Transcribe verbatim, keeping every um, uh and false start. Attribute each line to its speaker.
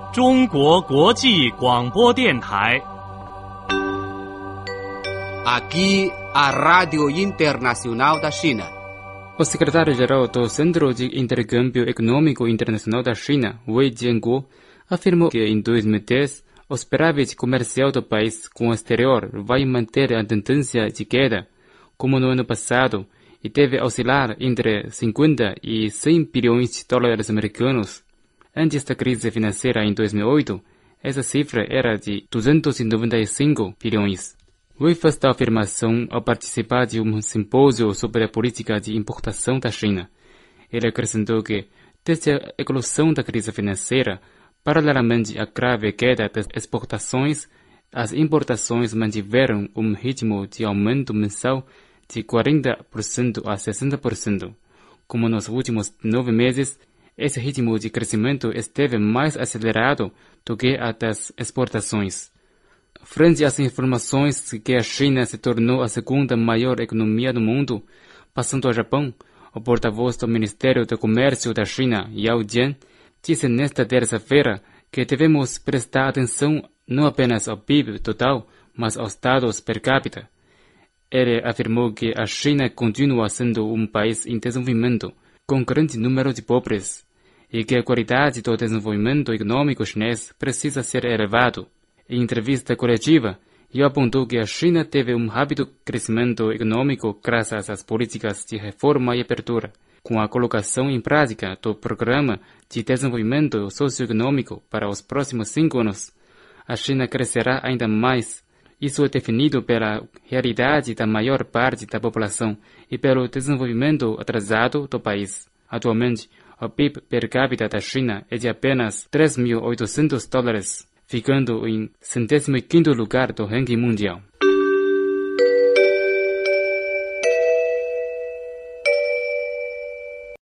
Speaker 1: 中国国际广播电台。
Speaker 2: Aqui a Rádio Internacional da China.
Speaker 3: O secretário-geral do Centro de Intercâmbio Econômico Internacional da China, Wei Jianguo, afirmou que em dois mil e dez o superávit comercial do país com o exterior vai manter a tendência de queda, como no ano passado, e deve oscilar entre cinquenta e cem bilhões de dólares americanos. Antes da crise financeira em dois mil e oito, essa cifra era de duzentos e noventa e cinco bilhões. Wei fez tal afirmação ao participar de um simpósio sobre a política de importação da China. Ele acrescentou que, desde a eclosão da crise financeira, paralelamente à grave queda das exportações, as importações mantiveram um ritmo de aumento mensal de quarenta por cento a sessenta por cento. Como nos últimos nove meses, esse ritmo de crescimento esteve mais acelerado do que a das exportações. Frente às informações de que a China se tornou a segunda maior economia do mundo, passando ao Japão, o porta-voz do Ministério do Comércio da China, Yao Jian, disse nesta terça-feira que devemos prestar atenção não apenas ao P I B total, mas aos dados per capita. Ele afirmou que a China continua sendo um país em desenvolvimento, com grande número de pobres, e que a qualidade do desenvolvimento econômico chinês precisa ser elevado. Em entrevista coletiva, Yao apontou que a China teve um rápido crescimento econômico graças às políticas de reforma e abertura, com a colocação em prática do Programa de Desenvolvimento Socioeconômico para os próximos cinco anos. A China crescerá ainda mais. Isso é definido pela realidade da maior parte da população e pelo desenvolvimento atrasado do país. Atualmente, o P I B per capita da China é de apenas três mil e oitocentos dólares, ficando em centésimo quinto lugar do ranking mundial.